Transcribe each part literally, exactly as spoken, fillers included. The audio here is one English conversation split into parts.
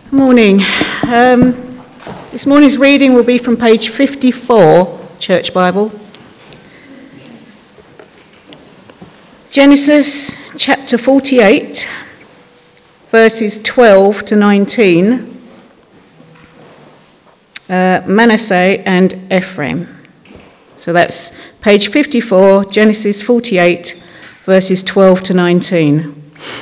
Morning. Um, this morning's reading will be from page fifty-four, Church Bible. Genesis chapter forty-eight, verses twelve to nineteen. Uh, Manasseh and Ephraim. So that's page fifty-four, Genesis forty-eight, verses twelve to nineteen.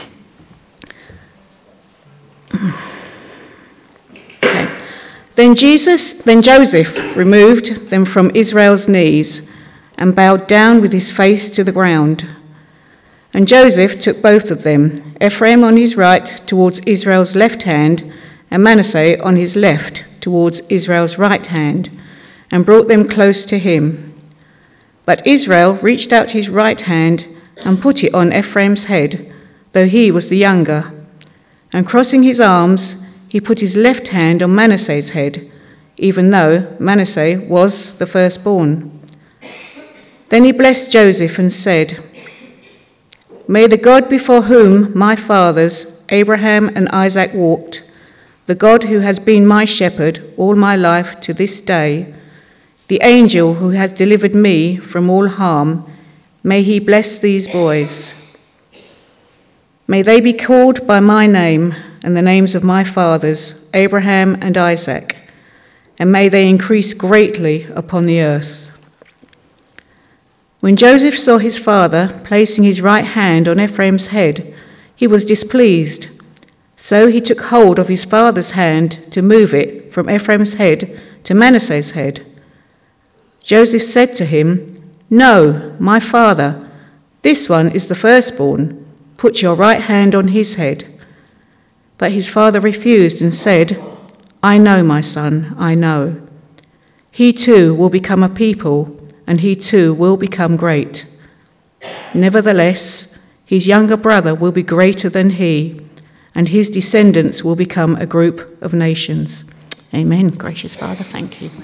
Then Jesus, then Joseph removed them from Israel's knees and bowed down with his face to the ground. And Joseph took both of them, Ephraim on his right towards Israel's left hand, and Manasseh on his left towards Israel's right hand, and brought them close to him. But Israel reached out his right hand and put it on Ephraim's head, though he was the younger. And crossing his arms, he put his left hand on Manasseh's head, even though Manasseh was the firstborn. Then he blessed Joseph and said, "May the God before whom my fathers, Abraham and Isaac, walked, the God who has been my shepherd all my life to this day, the angel who has delivered me from all harm, may he bless these boys. May they be called by my name and the names of my fathers, Abraham and Isaac, and may they increase greatly upon the earth." When Joseph saw his father placing his right hand on Ephraim's head, he was displeased. So he took hold of his father's hand to move it from Ephraim's head to Manasseh's head. Joseph said to him, "No, my father, this one is the firstborn. Put your right hand on his head." But his father refused and said, "I know, my son, I know. He too will become a people, and he too will become great. Nevertheless, his younger brother will be greater than he, and his descendants will become a group of nations." Amen. Gracious Father, thank you.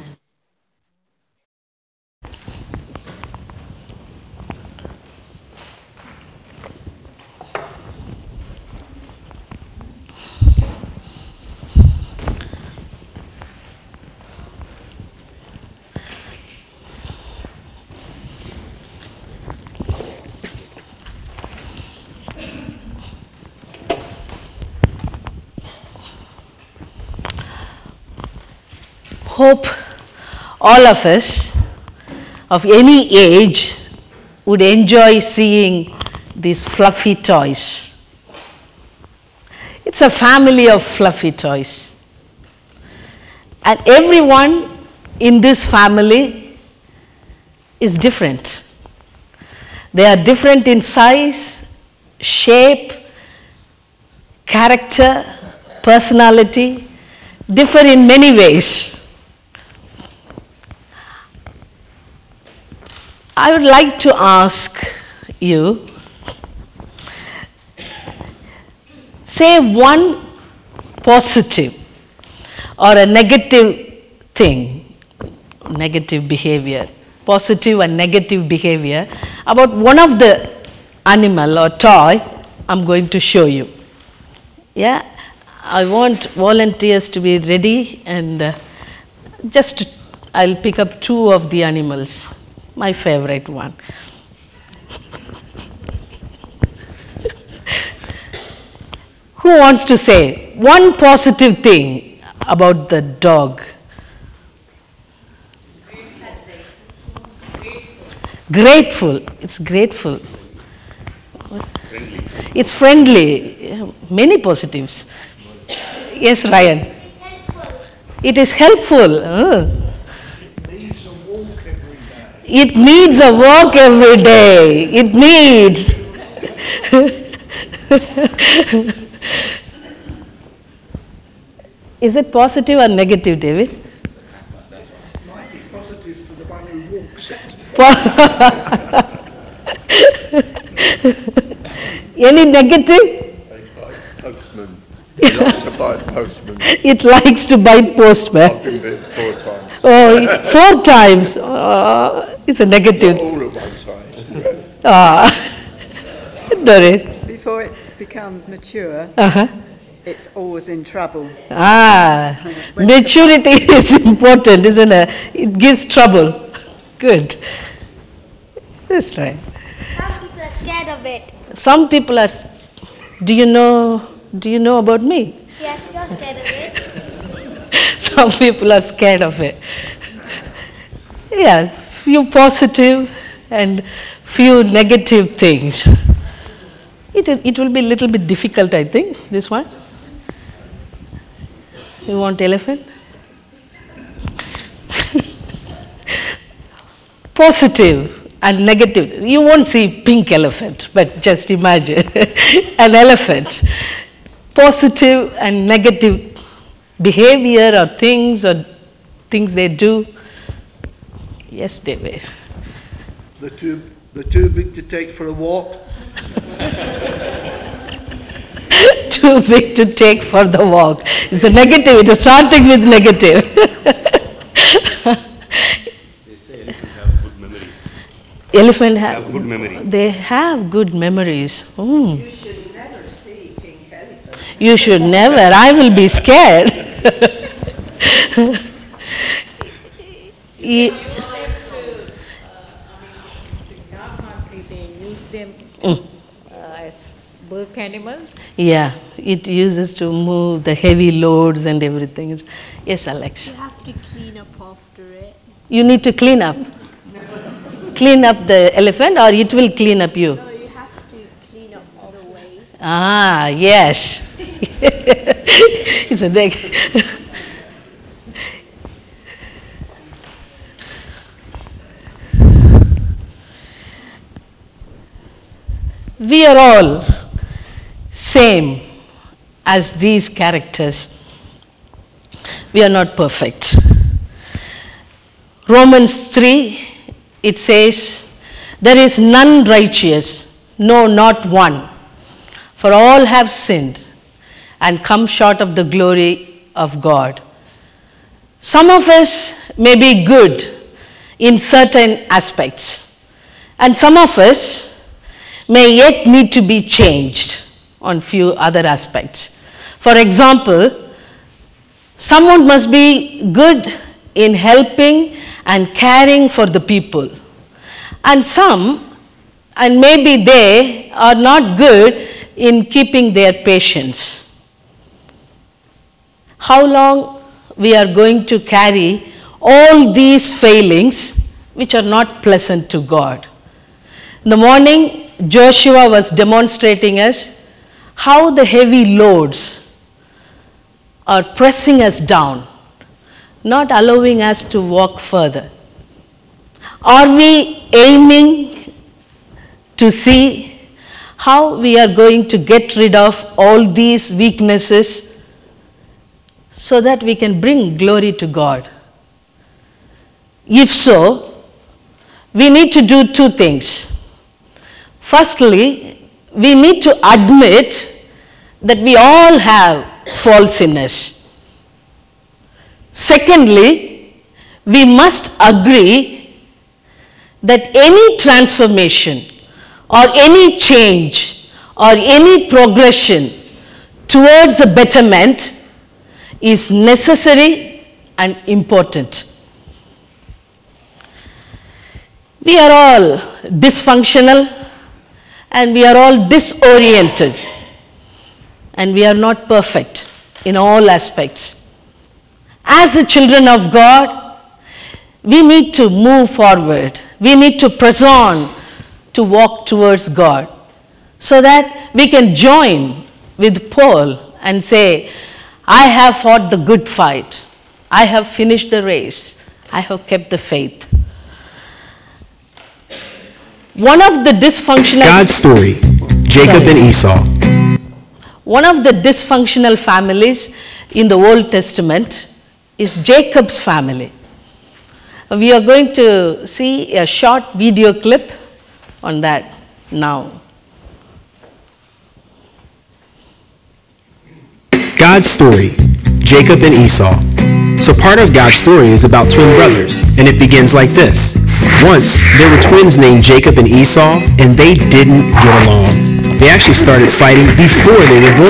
Hope all of us of any age would enjoy seeing these fluffy toys. It's a family of fluffy toys. And everyone in this family is different. They are different in size, shape, character, personality, differ in many ways. I would like to ask you, say one positive or a negative thing, negative behavior, positive and negative behavior about one of the animal or toy I'm going to show you. Yeah, I want volunteers to be ready, and uh, just I'll pick up two of the animals. My favorite one. Who wants to say one positive thing about the dog? Grateful. It's grateful. Friendly. It's friendly. Many positives. Yes, Ryan. It is helpful. Oh. It needs a walk every day. It needs. Is it positive or negative, David? It might be positive for the one who walks it. Any negative? Postman. It likes to bite postman. It likes to bite postman. I've been bit four times. Oh, four times. Uh, it's a negative. Not all at one time. Ah, Doreen. Before it becomes mature, Uh-huh. it's always in trouble. Ah, maturity is important, isn't it? It gives trouble. Good. That's right. Some people are scared of it. Some people are. s- Do you know? Do you know about me? Yes, you're scared of it. Some people are scared of it. Yeah, few positive and few negative things. It it will be a little bit difficult, I think. This one. You want elephant? Positive and negative. You won't see pink elephant, but just imagine an elephant. Positive and negative behavior or things or things they do. Yes, David. They're too, they're too big to take for a walk. Too big to take for the walk. It's a negative. It is starting with negative. They say elephants have good memories. Elephant have, Have good memory. They have good memories. Mm. You should never see pink elephant. You should never. I will be scared. Ye- They use them Mm. uh, as work animals. Yeah, it uses to move the heavy loads and everything. It's- Yes, Alex. You have to clean up after it. You need to clean up. Clean up the elephant, or it will clean up you. No, you have to clean up all the ways. Ah, yes. It's a big. We are all same as these characters. We are not perfect. Romans three, it says, there is none righteous, no, not one. For all have sinned and come short of the glory of God. Some of us may be good in certain aspects, and some of us may yet need to be changed on few other aspects. For example, someone must be good in helping and caring for the people, and some, and maybe they are not good in keeping their patience. How long we are going to carry all these failings which are not pleasant to God? In the morning, Joshua was demonstrating us how the heavy loads are pressing us down, not allowing us to walk further. Are we aiming to see how we are going to get rid of all these weaknesses so that we can bring glory to God? If so, we need to do two things. Firstly, we need to admit that we all have faults in us. Secondly, we must agree that any transformation or any change or any progression towards a betterment is necessary and important. We are all dysfunctional and we are all disoriented, and we are not perfect in all aspects. As the children of God, we need to move forward. We need to press on to walk towards God so that we can join with Paul and say, I have fought the good fight. I have finished the race. I have kept the faith. One of the dysfunctional God's story, Jacob and Esau. One of the dysfunctional families in the Old Testament is Jacob's family. We are going to see a short video clip on that now. God's story, Jacob and Esau. So part of God's story is about twin brothers, and it begins like this. Once, there were twins named Jacob and Esau, and they didn't get along. They actually started fighting before they were born.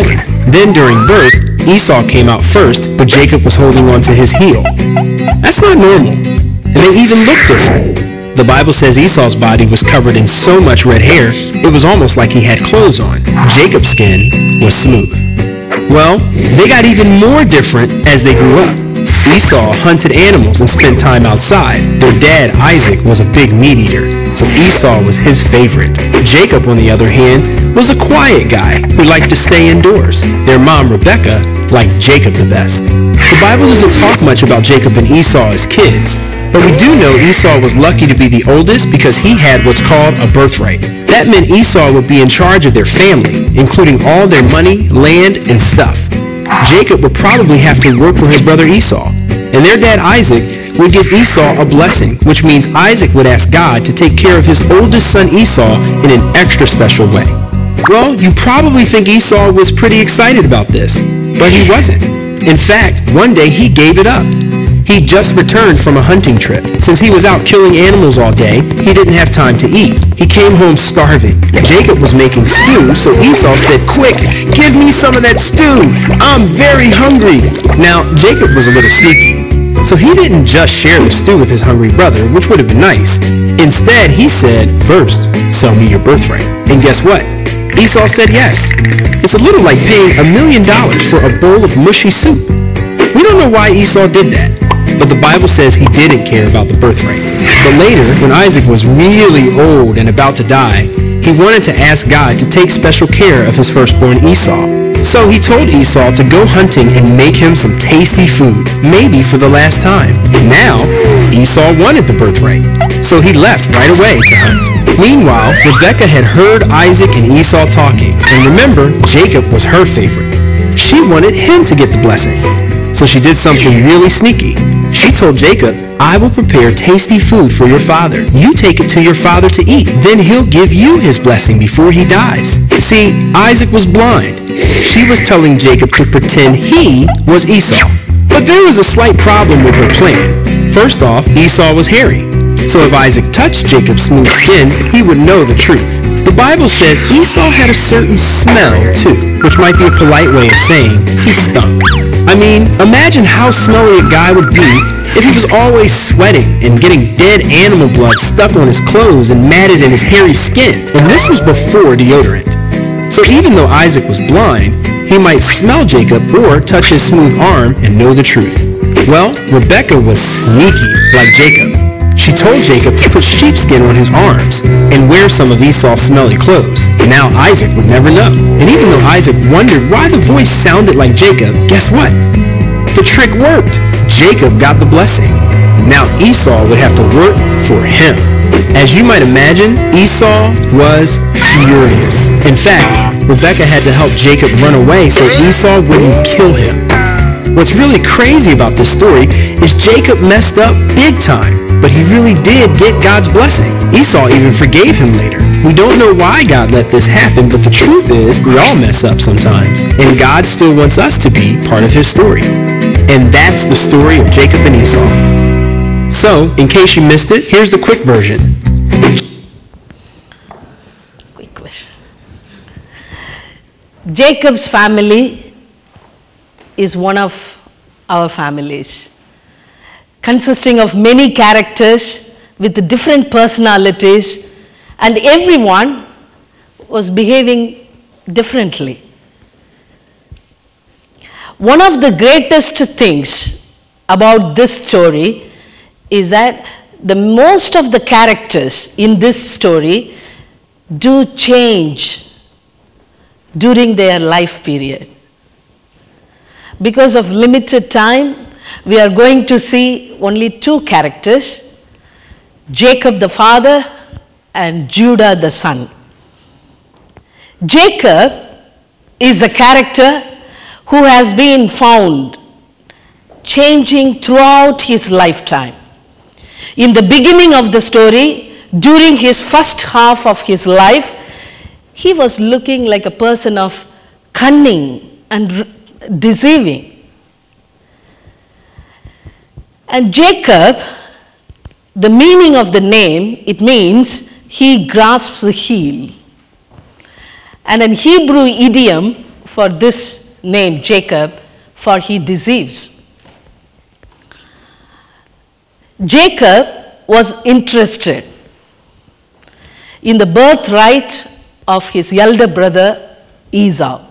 Then during birth, Esau came out first, but Jacob was holding on to his heel. That's not normal, and they even look different. The Bible says Esau's body was covered in so much red hair, it was almost like he had clothes on. Jacob's skin was smooth. Well, they got even more different as they grew up. Esau hunted animals and spent time outside. Their dad, Isaac, was a big meat eater, so Esau was his favorite. Jacob, on the other hand, was a quiet guy who liked to stay indoors. Their mom, Rebekah, liked Jacob the best. The Bible doesn't talk much about Jacob and Esau as kids, but we do know Esau was lucky to be the oldest because he had what's called a birthright. That meant Esau would be in charge of their family, including all their money, land, and stuff. Jacob would probably have to work for his brother Esau, and their dad Isaac would give Esau a blessing, which means Isaac would ask God to take care of his oldest son Esau in an extra special way. Well, you probably think Esau was pretty excited about this, but he wasn't. In fact, one day he gave it up. He just returned from a hunting trip. Since he was out killing animals all day, he didn't have time to eat. He came home starving. Jacob was making stew, so Esau said, "Quick, give me some of that stew. I'm very hungry." Now, Jacob was a little sneaky, so he didn't just share the stew with his hungry brother, which would have been nice. Instead, he said, "First, sell me your birthright." And guess what? Esau said yes. It's a little like paying a million dollars for a bowl of mushy soup. We don't know why Esau did that, but the Bible says he didn't care about the birthright. But later, when Isaac was really old and about to die, he wanted to ask God to take special care of his firstborn Esau. So he told Esau to go hunting and make him some tasty food, maybe for the last time. Now, Esau wanted the birthright, so he left right away to hunt. Meanwhile, Rebekah had heard Isaac and Esau talking, and remember, Jacob was her favorite. She wanted him to get the blessing. So she did something really sneaky. She told Jacob, "I will prepare tasty food for your father. You take it to your father to eat. Then he'll give you his blessing before he dies." See, Isaac was blind. She was telling Jacob to pretend he was Esau. But there was a slight problem with her plan. First off, Esau was hairy. So if Isaac touched Jacob's smooth skin, he would know the truth. The Bible says Esau had a certain smell, too, which might be a polite way of saying he stunk. I mean, imagine how smelly a guy would be if he was always sweating and getting dead animal blood stuck on his clothes and matted in his hairy skin. And this was before deodorant. So even though Isaac was blind, he might smell Jacob or touch his smooth arm and know the truth. Well, Rebekah was sneaky like Jacob. She told Jacob to put sheepskin on his arms and wear some of Esau's smelly clothes. Now Isaac would never know. And even though Isaac wondered why the voice sounded like Jacob, guess what? The trick worked. Jacob got the blessing. Now Esau would have to work for him. As you might imagine, Esau was furious. In fact, Rebekah had to help Jacob run away so Esau wouldn't kill him. What's really crazy about this story is Jacob messed up big time, but he really did get God's blessing. Esau even forgave him later. We don't know why God let this happen, but the truth is we all mess up sometimes, and God still wants us to be part of his story. And that's the story of Jacob and Esau. So, in case you missed it, here's the quick version. Quick question. Jacob's family is one of our families, consisting of many characters with different personalities, and everyone was behaving differently. One of the greatest things about this story is that the most of the characters in this story do change during their life period. Because of limited time, we are going to see only two characters, Jacob the father and Judah the son. Jacob is a character who has been found changing throughout his lifetime. In the beginning of the story, during his first half of his life, he was looking like a person of cunning and deceiving. And Jacob, the meaning of the name, it means he grasps the heel. And an Hebrew idiom for this name Jacob, for he deceives. Jacob was interested in the birthright of his elder brother Esau.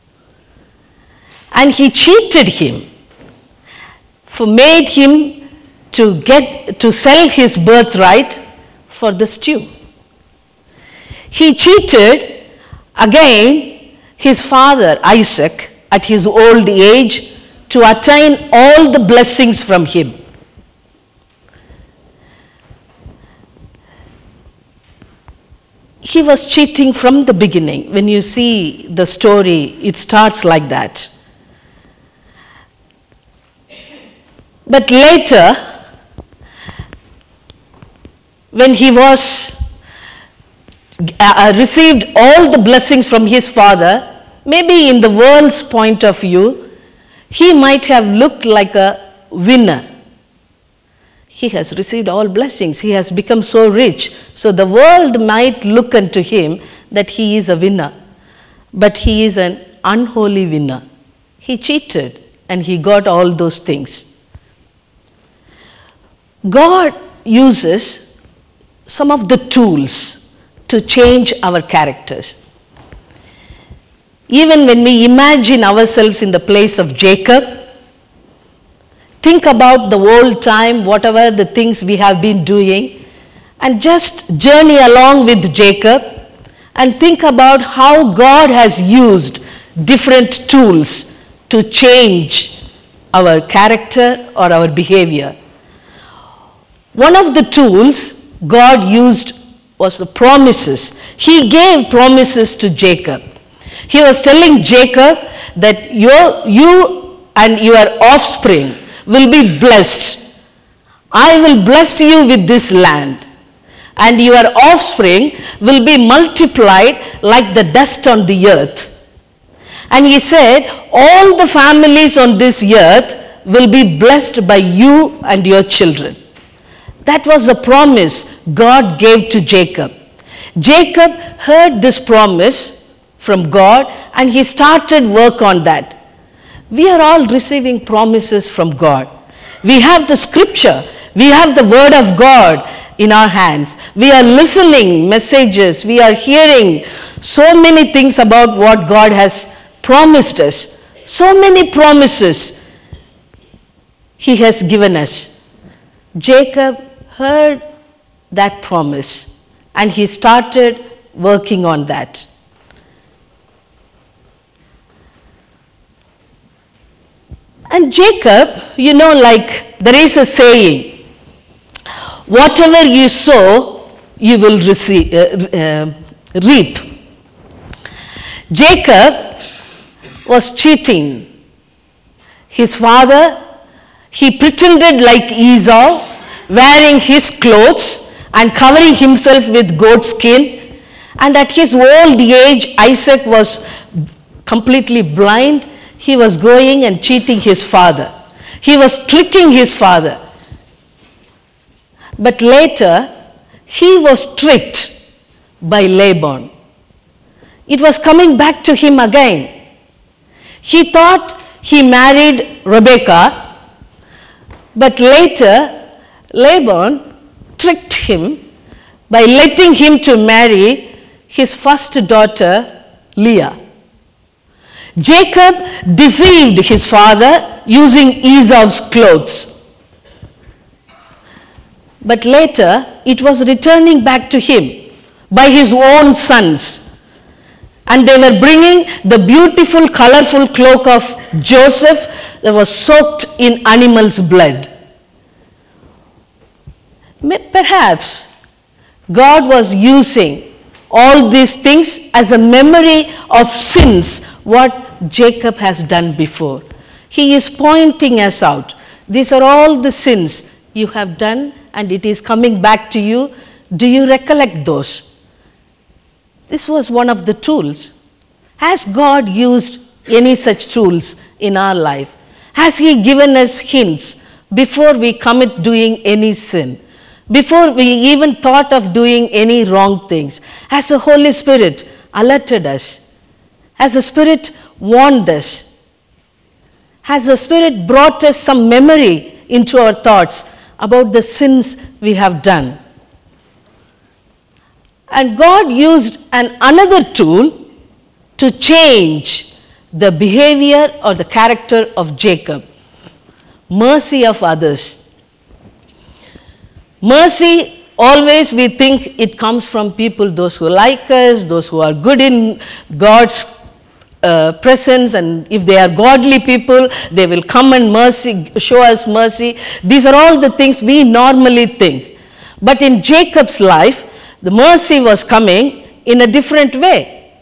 And he cheated him, for made him to get to sell his birthright for the stew. He cheated again his father Isaac at his old age to attain all the blessings from him. He was cheating from the beginning. When you see the story, it starts like that. But later, when he was uh, received all the blessings from his father, maybe in the world's point of view, he might have looked like a winner. He has received all blessings. He has become so rich. So the world might look unto him that he is a winner. But he is an unholy winner. He cheated and he got all those things. God uses some of the tools to change our characters. Even when we imagine ourselves in the place of Jacob, think about the old time, whatever the things we have been doing, and just journey along with Jacob and think about how God has used different tools to change our character or our behavior. One of the tools God used was the promises. He gave promises to Jacob. He was telling Jacob that your, you and your offspring will be blessed. I will bless you with this land, and your offspring will be multiplied like the dust on the earth. And he said, all the families on this earth will be blessed by you and your children. That was the promise God gave to Jacob. Jacob heard this promise from God and he started work on that. We are all receiving promises from God. We have the scripture. We have the word of God in our hands. We are listening messages. We are hearing so many things about what God has promised us. So many promises he has given us. Jacob heard that promise and he started working on that. And Jacob, you know, like there is a saying, whatever you sow, you will receive, uh, uh, reap. Jacob was cheating his father. He pretended like Esau, wearing his clothes and covering himself with goat skin. And at his old age, Isaac was completely blind. He was going and cheating his father. He was tricking his father. But later, he was tricked by Laban. It was coming back to him again. He thought he married Rebekah, but later Laban tricked him by letting him to marry his first daughter, Leah. Jacob deceived his father using Esau's clothes. But later, it was returning back to him by his own sons. And they were bringing the beautiful, colorful cloak of Joseph that was soaked in animal's blood. Perhaps God was using all these things as a memory of sins, what Jacob has done before. He is pointing us out. These are all the sins you have done and it is coming back to you. Do you recollect those? This was one of the tools. Has God used any such tools in our life? Has He given us hints before we commit doing any sin? Before we even thought of doing any wrong things? Has the Holy Spirit alerted us? Has the Spirit warned us? has the Spirit brought us some memory into our thoughts about the sins we have done. And God used an another tool to change the behavior or the character of Jacob. Mercy of others. Mercy, always we think it comes from people, those who like us, those who are good in God's uh, presence, and if they are godly people, they will come and mercy, show us mercy. These are all the things we normally think. But in Jacob's life, the mercy was coming in a different way.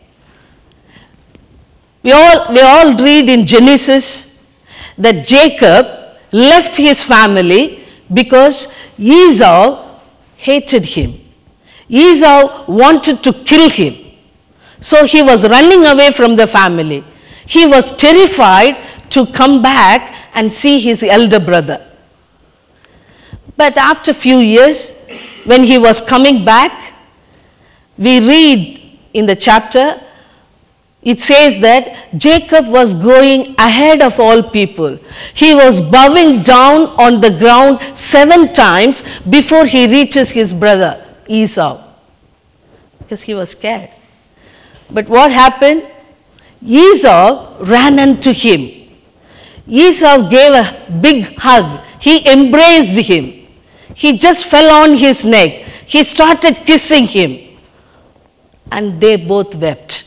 We all, we all read in Genesis that Jacob left his family because Esau hated him. Esau wanted to kill him. So he was running away from the family. He was terrified to come back and see his elder brother. But after a few years, when he was coming back, we read in the chapter, it says that Jacob was going ahead of all people. He was bowing down on the ground seven times before he reaches his brother Esau, because he was scared. But what happened? Esau ran into him. Esau gave a big hug. He embraced him. He just fell on his neck. He started kissing him. And they both wept.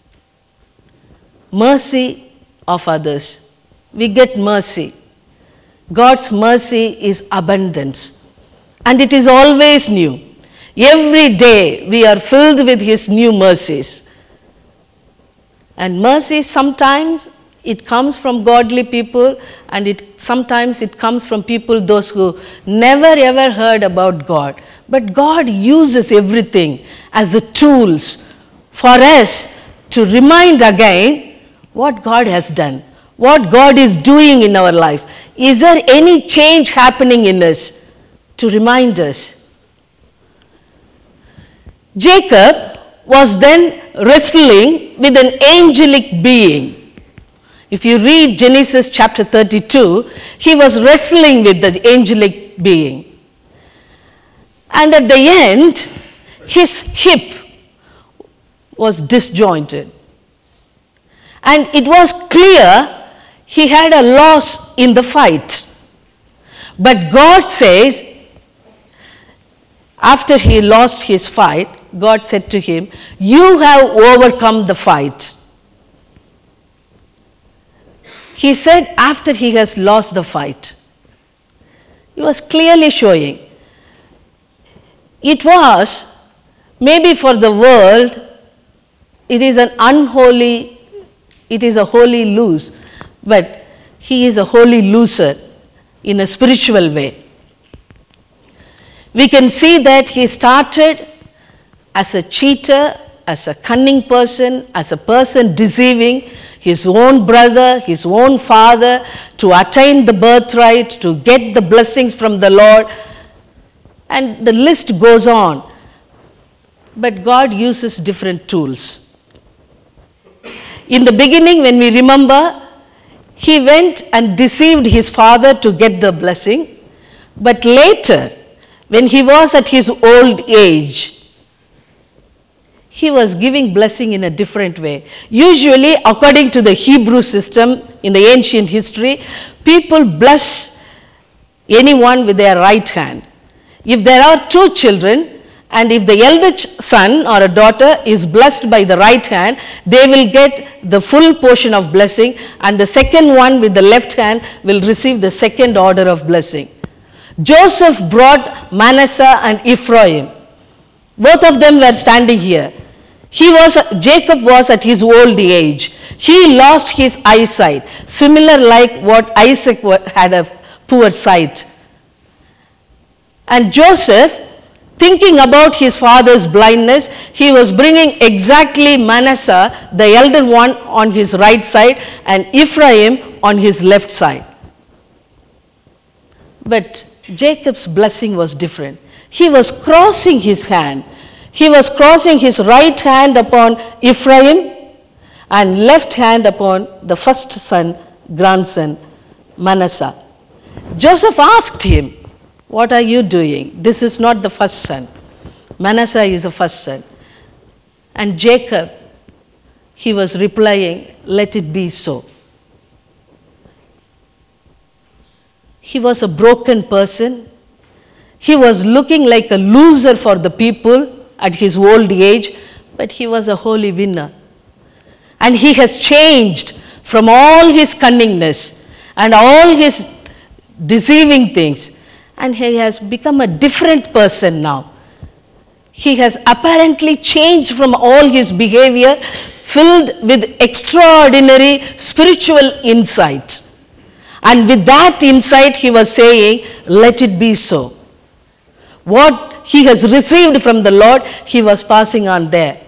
Mercy of others. We get mercy. God's mercy is abundance. And it is always new. Every day we are filled with His new mercies. And mercy, sometimes it comes from godly people, and it sometimes it comes from people, those who never ever heard about God. But God uses everything as a tools for us to remind again what God has done, what God is doing in our life. Is there any change happening in us to remind us? Jacob was then wrestling with an angelic being. If you read Genesis chapter thirty-two, he was wrestling with the angelic being. And at the end, his hip was disjointed. And it was clear he had a loss in the fight. But God says, after he lost his fight, God said to him, "You have overcome the fight." He said after he has lost the fight. He was clearly showing. It was, maybe for the world, it is an unholy, it is a holy lose, but he is a holy loser in a spiritual way. We can see that he started as a cheater, as a cunning person, as a person deceiving his own brother, his own father, to attain the birthright, to get the blessings from the Lord. And the list goes on. But God uses different tools. In the beginning, when we remember, he went and deceived his father to get the blessing. But later, when he was at his old age, he was giving blessing in a different way. Usually, according to the Hebrew system in the ancient history, people bless anyone with their right hand. If there are two children, and if the elder son or a daughter is blessed by the right hand, they will get the full portion of blessing, and the second one with the left hand will receive the second order of blessing. Joseph brought Manasseh and Ephraim. Both of them were standing here. He was, Jacob was at his old age. He lost his eyesight, similar like what Isaac had a poor sight. And Joseph, thinking about his father's blindness, he was bringing exactly Manasseh, the elder one, on his right side, and Ephraim on his left side. But Jacob's blessing was different. He was crossing his hand. He was crossing his right hand upon Ephraim and left hand upon the first son, grandson, Manasseh. Joseph asked him, what are you doing? This is not the first son. Manasseh is the first son. And Jacob, he was replying, let it be so. He was a broken person. He was looking like a loser for the people at his old age, but he was a holy winner. And he has changed from all his cunningness and all his deceiving things, and he has become a different person now. He has apparently changed from all his behavior, filled with extraordinary spiritual insight. And with that insight, he was saying, let it be so. What he has received from the Lord, he was passing on there.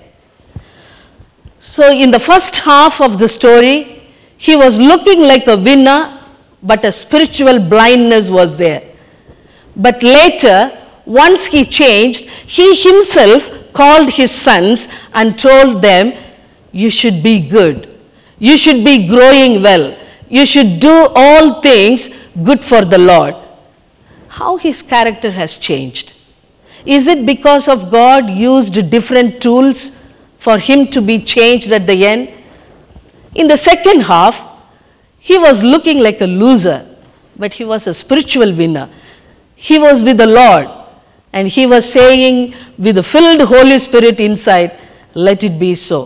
So in the first half of the story, he was looking like a winner, but a spiritual blindness was there. But later, once he changed, he himself called his sons and told them, you should be good. You should be growing well. You should do all things good for the Lord. How his character has changed? Is it because of God used different tools for him to be changed at the end? In the second half, he was looking like a loser, but he was a spiritual winner. He was with the Lord, and he was saying with the filled Holy Spirit inside, let it be so.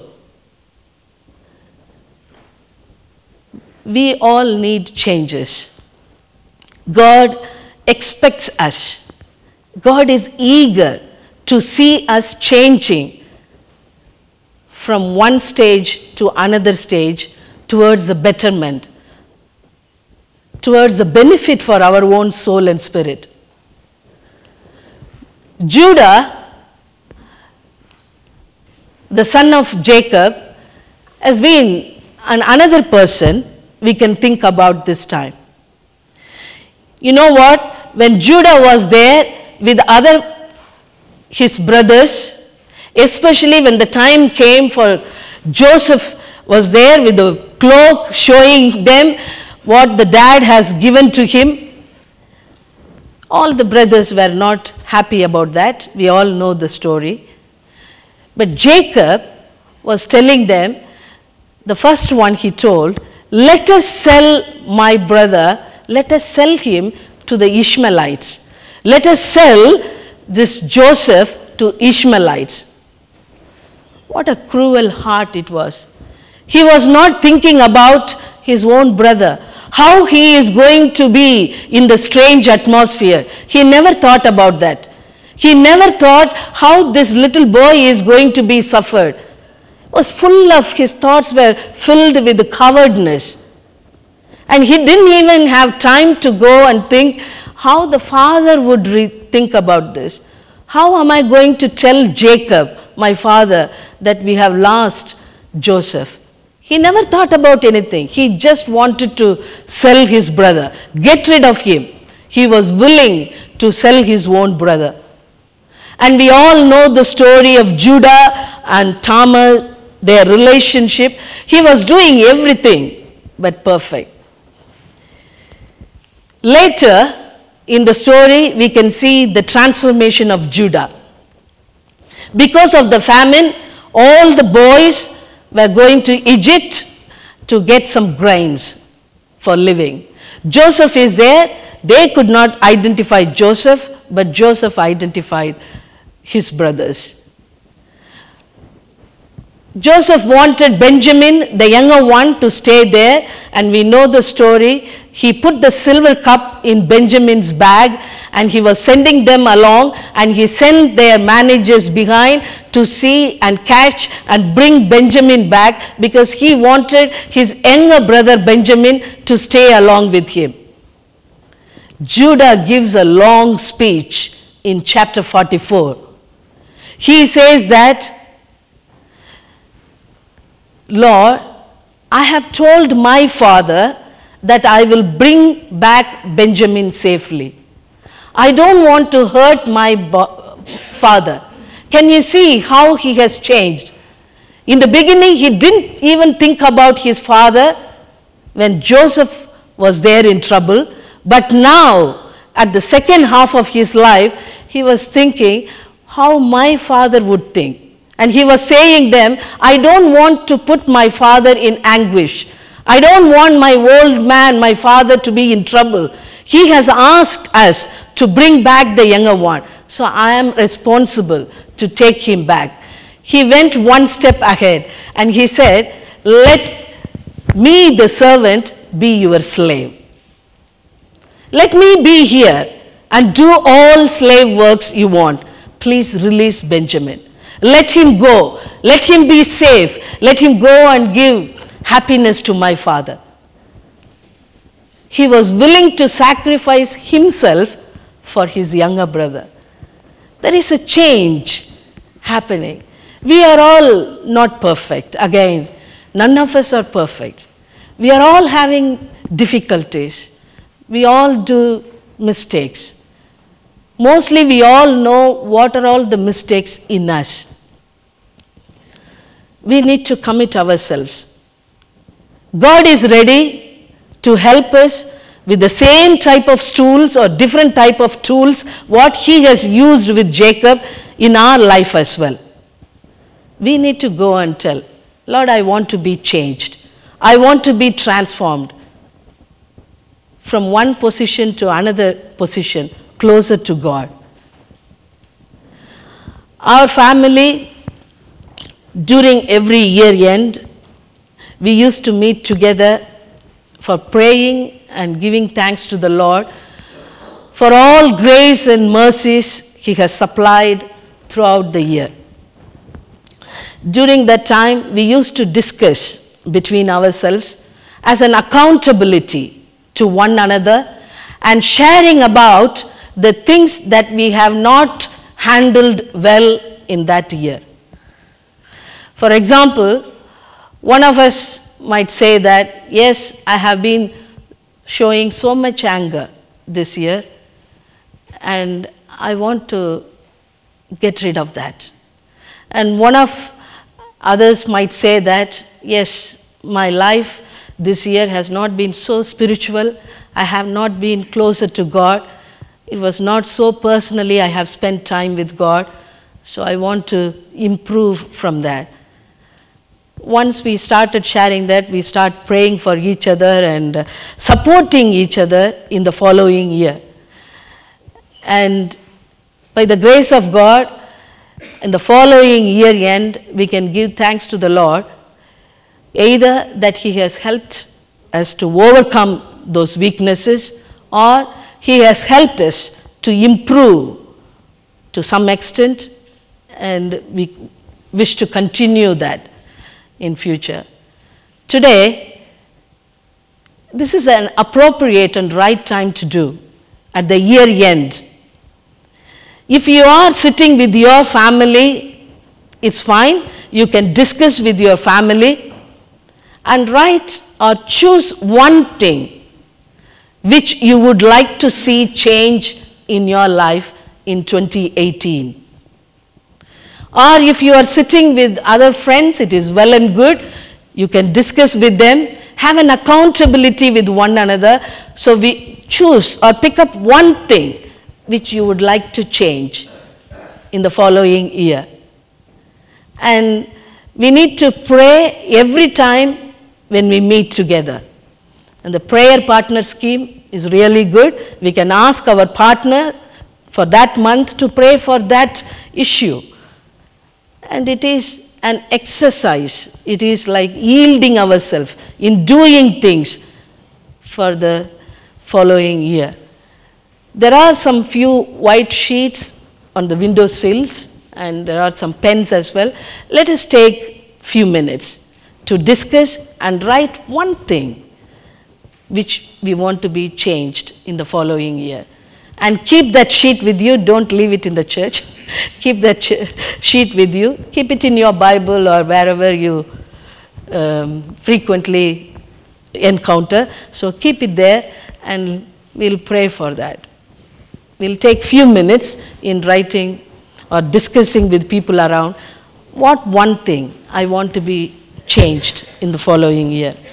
We all need changes. God expects us. God is eager to see us changing from one stage to another stage towards the betterment, towards the benefit for our own soul and spirit. Judah, the son of Jacob, has been an another person we can think about this time. You know what? When Judah was there with other his brothers, especially when the time came for Joseph was there with the cloak showing them what the dad has given to him, all the brothers were not happy about that. We all know the story. But Jacob was telling them, the first one he told, let us sell my brother, let us sell him to the Ishmaelites. Let us sell this Joseph to Ishmaelites. What a cruel heart it was. He was not thinking about his own brother, how he is going to be in the strange atmosphere. He never thought about that. He never thought how this little boy is going to be suffered. Was full of, his thoughts were filled with cowardness. And he didn't even have time to go and think how the father would re- think about this. How am I going to tell Jacob, my father, that we have lost Joseph? He never thought about anything. He just wanted to sell his brother, get rid of him. He was willing to sell his own brother. And we all know the story of Judah and Tamar, their relationship. He was doing everything but perfect. Later in the story, we can see the transformation of Judah. Because of the famine, all the boys were going to Egypt to get some grains for living. Joseph is there. They could not identify Joseph, but Joseph identified his brothers. Joseph wanted Benjamin, the younger one, to stay there, and we know the story. He put the silver cup in Benjamin's bag, and he was sending them along, and he sent their managers behind to see and catch and bring Benjamin back, because he wanted his younger brother Benjamin to stay along with him. Judah gives a long speech in chapter forty-four. He says that, Lord, I have told my father that I will bring back Benjamin safely. I don't want to hurt my bo- father. Can you see how he has changed? In the beginning, he didn't even think about his father. When Joseph was there in trouble, but now, at the second half of his life, he was thinking how my father would think. And he was saying them, I don't want to put my father in anguish. I don't want my old man, my father, to be in trouble. He has asked us to bring back the younger one. So I am responsible to take him back. He went one step ahead and he said, let me, the servant, be your slave. Let me be here and do all slave works you want. Please release Benjamin. Let him go. Let him be safe. Let him go and give happiness to my father. He was willing to sacrifice himself for his younger brother. There is a change happening. We are all not perfect. Again, none of us are perfect. We are all having difficulties. We all do mistakes. Mostly we all know what are all the mistakes in us. We need to commit ourselves. God is ready to help us with the same type of tools or different type of tools what he has used with Jacob in our life as well. We need to go and tell, Lord, I want to be changed. I want to be transformed from one position to another position, closer to God. Our family, during every year end, we used to meet together for praying and giving thanks to the Lord for all grace and mercies he has supplied throughout the year. During that time, we used to discuss between ourselves as an accountability to one another and sharing about the things that we have not handled well in that year. For example, one of us might say that, yes, I have been showing so much anger this year and I want to get rid of that. And one of others might say that, yes, my life this year has not been so spiritual. I have not been closer to God. It was not so personally I have spent time with God. So I want to improve from that. Once we started sharing that, we start praying for each other and uh, supporting each other in the following year. And by the grace of God, in the following year end, we can give thanks to the Lord, either that he has helped us to overcome those weaknesses or he has helped us to improve to some extent, and we wish to continue that in future. Today, this is an appropriate and right time to do at the year end. If you are sitting with your family, it's fine. You can discuss with your family and write or choose one thing which you would like to see change in your life in twenty eighteen. Or if you are sitting with other friends, it is well and good. You can discuss with them, have an accountability with one another. So we choose or pick up one thing which you would like to change in the following year. And we need to pray every time when we meet together. And the prayer partner scheme is really good. We can ask our partner for that month to pray for that issue. And it is an exercise. It is like yielding ourselves in doing things for the following year. There are some few white sheets on the window sills and there are some pens as well. Let us take few minutes to discuss and write one thing which we want to be changed in the following year. And keep that sheet with you. Don't leave it in the church. Keep that sheet with you. Keep it in your Bible or wherever you um, frequently encounter. So keep it there and we'll pray for that. We'll take few minutes in writing or discussing with people around what one thing I want to be changed in the following year.